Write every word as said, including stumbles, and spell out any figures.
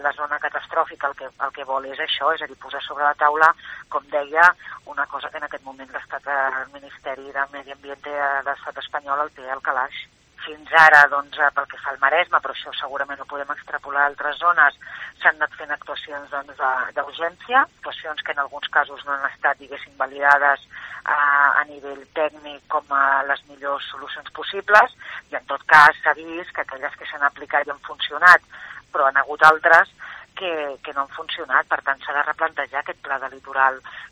La zona catastròfica el que, el que vol és això, és a dir, posar sobre la taula, com deia, una cosa que en aquest moment l'Estat, el Ministeri de Medi Ambient de l'Estat espanyol el té al calaix. Fins ara, doncs, pel que fa al Maresme, però això segurament ho podem extrapolar a altres zones, s'han anat fent actuacions doncs, d'urgència, actuacions que en alguns casos no han estat, diguéssim, validades a, a nivell tècnic com a les millors solucions possibles, i en tot cas s'ha vist que aquelles que s'han aplicat i han funcionat, però han hagut altres que, que no han funcionat. Per tant, s'ha de replantejar aquest pla de litoral